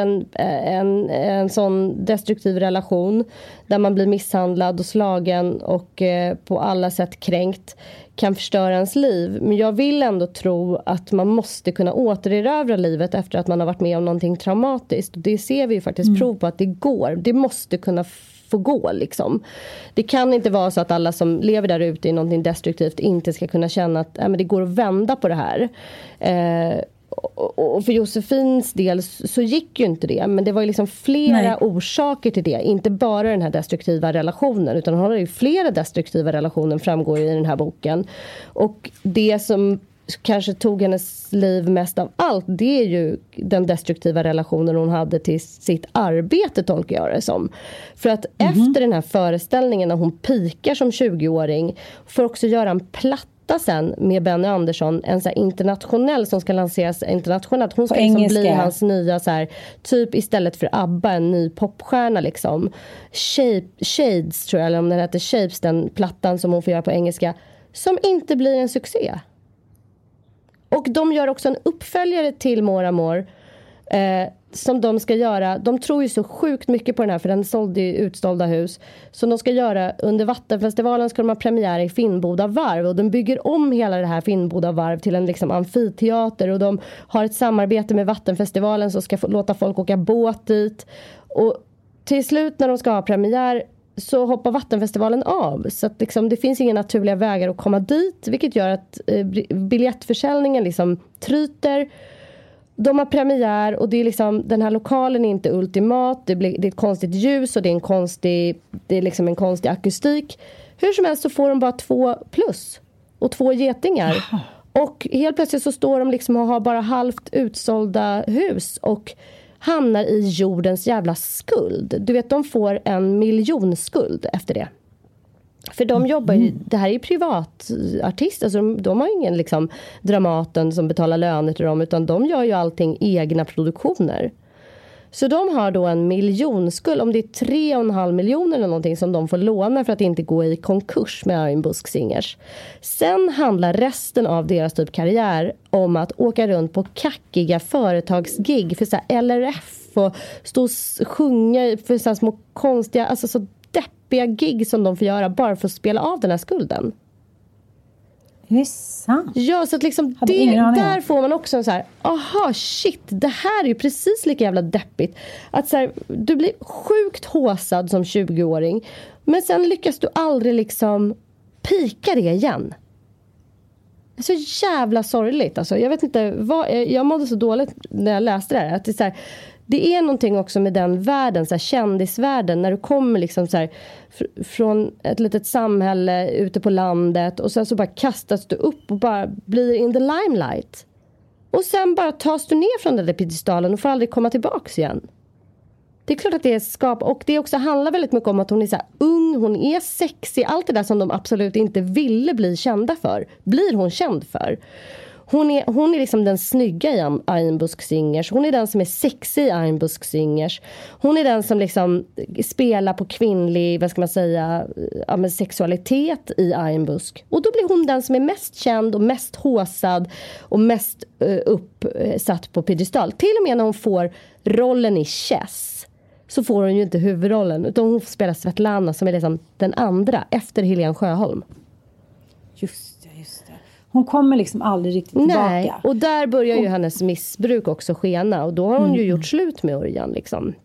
en sån destruktiv relation där man blir misshandlad och slagen och på alla sätt kränkt kan förstöra ens liv. Men jag vill ändå tro att man måste kunna återerövra livet efter att man har varit med om någonting traumatiskt. Och det ser vi ju faktiskt prov på att det går. Det måste kunna få gå liksom. Det kan inte vara så att alla som lever där ute i någonting destruktivt inte ska kunna känna att men det går att vända på det här. Och för Josefins del så gick ju inte det. Men det var ju liksom flera orsaker till det. Inte bara den här destruktiva relationen. Utan hon har ju flera destruktiva relationer, framgår ju i den här boken. Och det som kanske tog hennes liv mest av allt, det är ju den destruktiva relationen hon hade till sitt arbete, tolkar jag det som. För att efter den här föreställningen när hon pikar som 20-åring får också göra en platta sen med Benny Andersson, en så här internationell som ska lanseras internationellt. Hon ska liksom bli hans nya så här, typ istället för ABBA, en ny popstjärna liksom. Shades tror jag, eller om den heter Shapes, den plattan som hon får göra på engelska, som inte blir en succé. Och de gör också en uppföljare till More Amour som de ska göra. De tror ju så sjukt mycket på den här, för den sålde ju utsålda hus. Så de ska göra under Vattenfestivalen, ska de ha premiär i Finnboda varv. Och de bygger om hela det här Finnboda varv till en liksom amfiteater. Och de har ett samarbete med Vattenfestivalen som ska låta folk åka båt dit. Och till slut när de ska ha premiär så hoppar Vattenfestivalen av. Så att liksom, det finns inga naturliga vägar att komma dit. Vilket gör att biljettförsäljningen liksom tryter. De har premiär och det är liksom, den här lokalen är inte ultimat. Det är ett konstigt ljus och det är liksom en konstig akustik. Hur som helst så får de bara 2+ och 2 getingar. Och helt plötsligt så står de liksom och har bara halvt utsålda hus och hamnar i jordens jävla skuld. Du vet, de får 1 miljonskuld efter det. För de jobbar ju, det här är ju privatartister, alltså de har ingen liksom Dramaten som betalar löner till dem, utan de gör ju allting egna produktioner. Så de har då 1 miljonskuld, om det är 3,5 miljoner eller någonting som de får låna för att inte gå i konkurs med Iron Busk Singers. Sen handlar resten av deras typ karriär om att åka runt på kackiga företagsgig för så här LRF och stå och sjunga för så här små konstiga, alltså så deppiga gig som de får göra bara för att spela av den här skulden. Det är sant. Ja, så att liksom där får man också en så här, aha, shit, det här är ju precis lika jävla deppigt. Att så här, du blir sjukt håsad som 20-åring, men sen lyckas du aldrig liksom pika det igen. Det är så jävla sorgligt. Alltså, jag vet inte, jag mådde så dåligt när jag läste det här. Att det är så här, det är någonting också med den världen, så här, kändisvärlden, när du kommer liksom så här, från ett litet samhälle ute på landet och sen så bara kastas du upp och bara blir in the limelight. Och sen bara tas du ner från den där piedestalen och får aldrig komma tillbaks igen. Det är klart att det är och det också handlar väldigt mycket om att hon är så här ung, hon är sexig, allt det där som de absolut inte ville bli kända för, blir hon känd för. Hon är liksom den snygga i Iron Busk Singers. Hon är den som är sexig i Iron Busk Singers. Hon är den som liksom spelar på kvinnlig, vad ska man säga, sexualitet i Iron Busk. Och då blir hon den som är mest känd och mest håsad och mest uppsatt på piedestal. Till och med när hon får rollen i Chess så får hon ju inte huvudrollen, utan hon får spela Svetlana som är liksom den andra efter Helene Sjöholm. Just det. Hon kommer liksom aldrig riktigt tillbaka. Nej, och där börjar ju hennes missbruk också skena. Och då har hon ju gjort slut med Örjan liksom.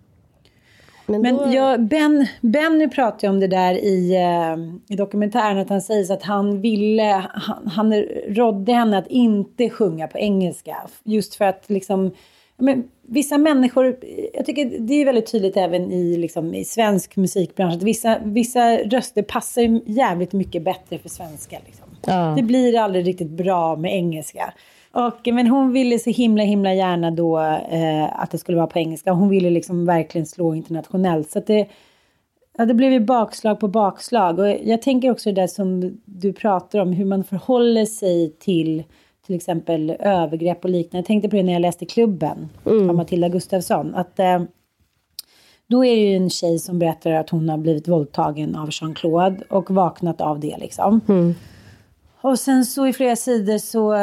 Benny pratar ju om det där i dokumentären, att han säger så att han rådde henne att inte sjunga på engelska. Just för att liksom, vissa människor, jag tycker det är väldigt tydligt även i svensk musikbransch, att vissa röster passar ju jävligt mycket bättre för svenska liksom. Ja. Det blir aldrig riktigt bra med engelska. Men hon ville så himla gärna då att det skulle vara på engelska. Hon ville liksom verkligen slå internationellt. Så att det blev ju bakslag på bakslag. Och jag tänker också det där som du pratar om, hur man förhåller sig till exempel övergrepp och liknande. Jag tänkte på det när jag läste Klubben av Matilda Gustafsson. Att då är det ju en tjej som berättar att hon har blivit våldtagen av Jean-Claude och vaknat av det liksom. Och sen så i flera sidor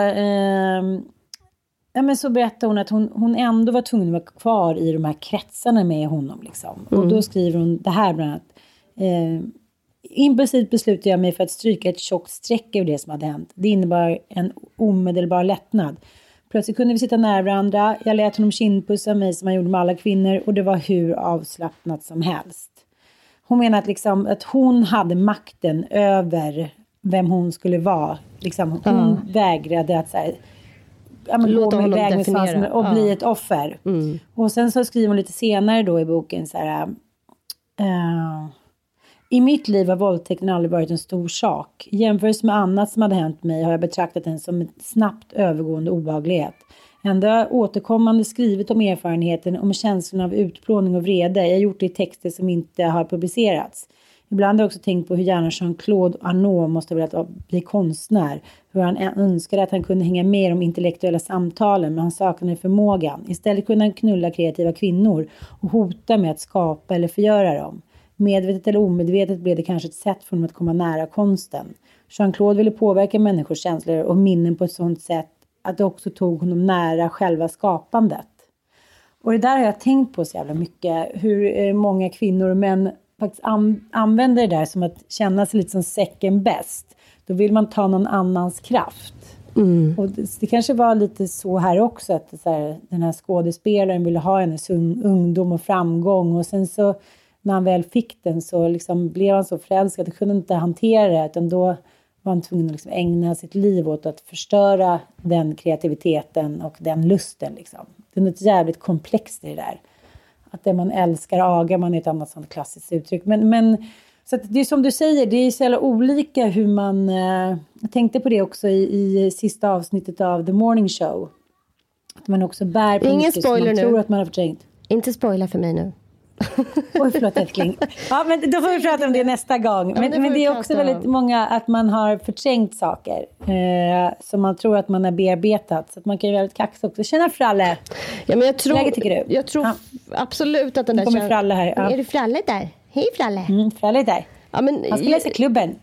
så berättar hon att hon ändå var tvungen att vara kvar i de här kretsarna med honom liksom. Och då skriver hon det här bland annat. Impulsivt beslutade jag mig för att stryka ett tjockt streck över det som hade hänt. Det innebar en omedelbar lättnad. Plötsligt kunde vi sitta nära varandra. Jag lät honom kindpussa mig som han gjorde med alla kvinnor. Och det var hur avslappnat som helst. Hon menar att hon hade makten över vem hon skulle vara. Liksom, hon vägrade att låta honom definiera och bli ett offer. Och sen så skriver hon lite senare då i boken så här. I mitt liv har våldtäkten aldrig varit en stor sak. I jämförelse med annat som hade hänt mig har jag betraktat den som en snabbt övergående obehaglighet. Ändå har jag återkommande skrivit om erfarenheten, om känslan av utplåning och vrede. Jag har gjort det i texter som inte har publicerats. Ibland har jag också tänkt på hur gärna Jean-Claude Arnault måste ha velat bli konstnär. Hur han önskade att han kunde hänga med i de intellektuella samtalen, men han saknade förmågan. Istället kunde han knulla kreativa kvinnor och hota med att skapa eller förgöra dem. Medvetet eller omedvetet blev det kanske ett sätt för honom att komma nära konsten. Jean-Claude ville påverka människors känslor och minnen på ett sådant sätt att det också tog honom nära själva skapandet. Och det där har jag tänkt på så jävla mycket. Hur många kvinnor och män faktiskt använder det där som att känna sig lite som second best. Då vill man ta någon annans kraft. Och det kanske var lite så här också. Att den här skådespelaren ville ha hennes ungdom och framgång. Och sen så när han väl fick den så liksom blev han så förälskad. Han kunde inte hantera det. Utan då var han tvungen att liksom ägna sitt liv åt att förstöra den kreativiteten och den lusten. Liksom. Det är något jävligt komplext i det där. Att det man älskar agar man är ett annat sånt klassiskt uttryck. Men så att det är som du säger, det är så jävla olika hur man... Jag tänkte på det också i sista avsnittet av The Morning Show. Att man också bär på ingen mycket som man tror att man har förträngt. Inte spoila för mig nu. Oj, förlåt älskling. Ja, men då får vi prata om det nästa gång. Men det är också väldigt många att man har förträngt saker som man tror att man har bearbetat. Så att man kan ju väldigt kaxig också. Tjena Fralle. Ja, men jag tror absolut att den där... kommer Fralle här. Ja. Är det Fralle där? Hej Fralle. Fralle är där. Ja, men, han ska läsa Klubben.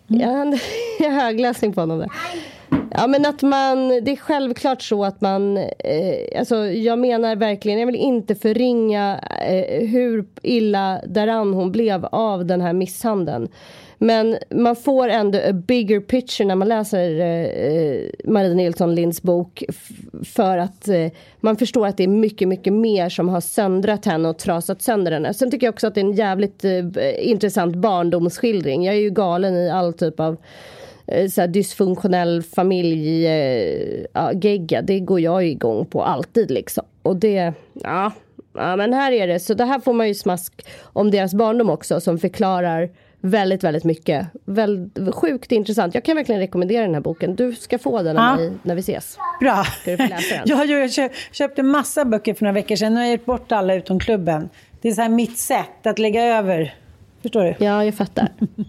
Jag har högläsning på honom där. Ja, men att det är självklart så att man, alltså jag menar verkligen, jag vill inte förringa hur illa däran hon blev av den här misshandeln. Men man får ändå a bigger picture när man läser Marie Nilsson Linds bok, för att man förstår att det är mycket, mycket mer som har söndrat henne och trasat sönder henne. Sen tycker jag också att det är en jävligt intressant barndomsskildring. Jag är ju galen i all typ av så här dysfunktionell familjegegga. Det går jag igång på alltid liksom. Och det, ja men här är det. Så det här får man ju smask om deras barndom också, som förklarar väldigt, väldigt mycket. Sjukt intressant. Jag kan verkligen rekommendera den här boken. Du ska få den när vi ses. Bra. Ska du få läsa den? Jag köpte massa böcker för några veckor sedan. Nu har jag gett bort alla utom klubben. Det är så här mitt sätt att lägga över. Förstår du? Ja, jag fattar.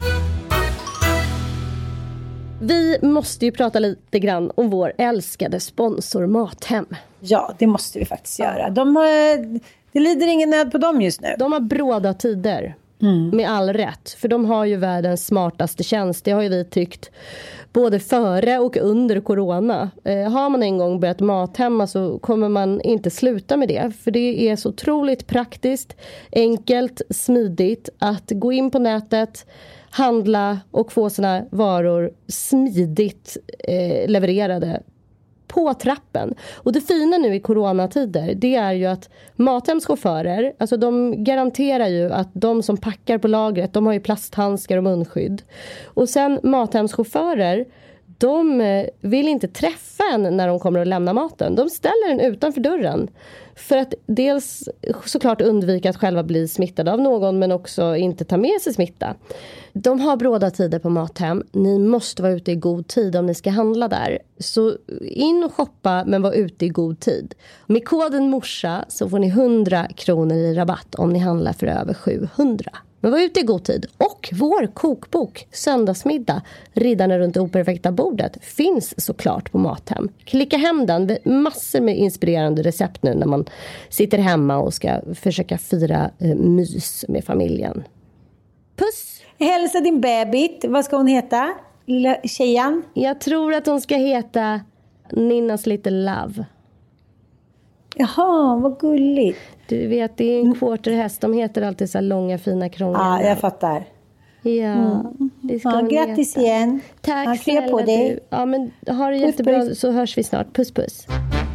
Vi måste ju prata lite grann om vår älskade sponsor Mathem. Ja, det måste vi faktiskt göra. Det lider ingen nöd på dem just nu. De har bråda tider. Med all rätt. För de har ju världens smartaste tjänst. Det har ju vi tyckt både före och under corona. Har man en gång börjat Mathem så kommer man inte sluta med det. För det är så otroligt praktiskt, enkelt, smidigt att gå in på nätet, handla och få sina varor smidigt levererade på trappen. Och det fina nu i coronatider, det är ju att Mathems chaufförer, alltså de garanterar ju att de som packar på lagret, de har ju plasthandskar och munskydd. Och sen Mathems chaufförer, de vill inte träffa en när de kommer att lämna maten. De ställer den utanför dörren. För att dels såklart undvika att själva bli smittade av någon, men också inte ta med sig smitta. De har bråda tider på Mathem. Ni måste vara ute i god tid om ni ska handla där. Så in och shoppa, men var ute i god tid. Med koden MORSA så får ni 100 kronor i rabatt om ni handlar för över 700. Men var ute i god tid. Och vår kokbok, Söndagsmiddag, Riddarna runt det operfekta bordet, finns såklart på Mathem. Klicka hem den, massor med inspirerande recept nu när man sitter hemma och ska försöka fira mys med familjen. Puss! Hälsa din bebit. Vad ska hon heta? Lilla tjejan? Jag tror att hon ska heta Ninnas Little Love. Jaha, vad gulligt. Du vet, det är en quarterhäst. De heter alltid så här långa, fina krångor. Ja, jag fattar. Ja, det ska hon grattis heta. igen. Tack snälla på dig. du. Ja, men ha det jättebra puss. Så hörs vi snart. Puss, puss.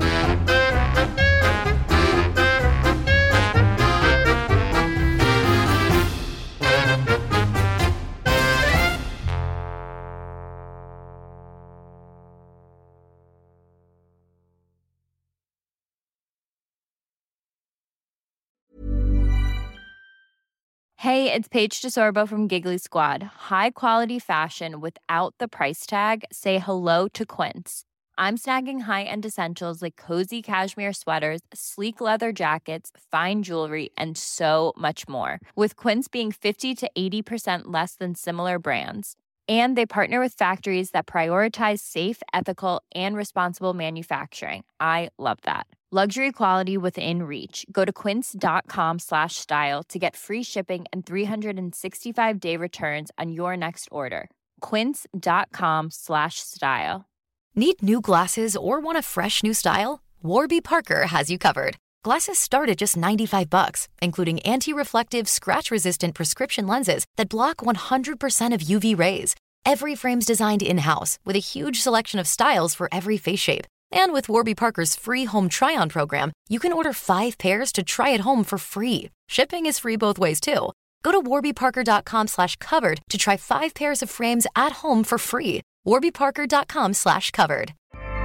Hey, it's Paige DeSorbo from Giggly Squad. High quality fashion without the price tag. Say hello to Quince. I'm snagging high-end essentials like cozy cashmere sweaters, sleek leather jackets, fine jewelry, and so much more. With Quince being 50 to 80% less than similar brands. And they partner with factories that prioritize safe, ethical, and responsible manufacturing. I love that. Luxury quality within reach. Go to quince.com/style to get free shipping and 365-day returns on your next order. Quince.com/style. Need new glasses or want a fresh new style? Warby Parker has you covered. Glasses start at just $95, including anti-reflective, scratch-resistant prescription lenses that block 100% of UV rays. Every frame's designed in-house with a huge selection of styles for every face shape. And with Warby Parker's free home try-on program, you can order 5 pairs to try at home for free. Shipping is free both ways, too. Go to warbyparker.com/covered to try 5 pairs of frames at home for free. warbyparker.com/covered.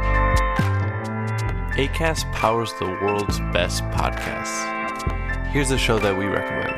Acast powers the world's best podcasts. Here's a show that we recommend.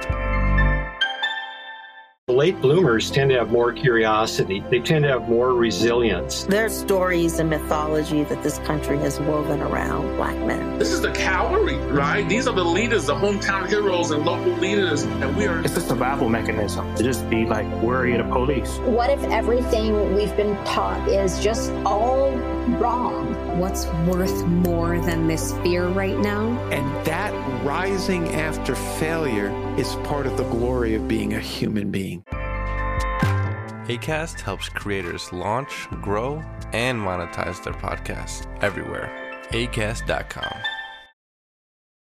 Late bloomers tend to have more curiosity. They tend to have more resilience. There are stories and mythology that this country has woven around Black men. This is the cavalry, right? These are the leaders, the hometown heroes and local leaders. And we are... It's a survival mechanism to just be like worried of police. What if everything we've been taught is just all wrong? What's worth more than this fear right now? And that rising after failure is part of the glory of being a human being. Acast helps creators launch, grow, and monetize their podcasts everywhere. Acast.com.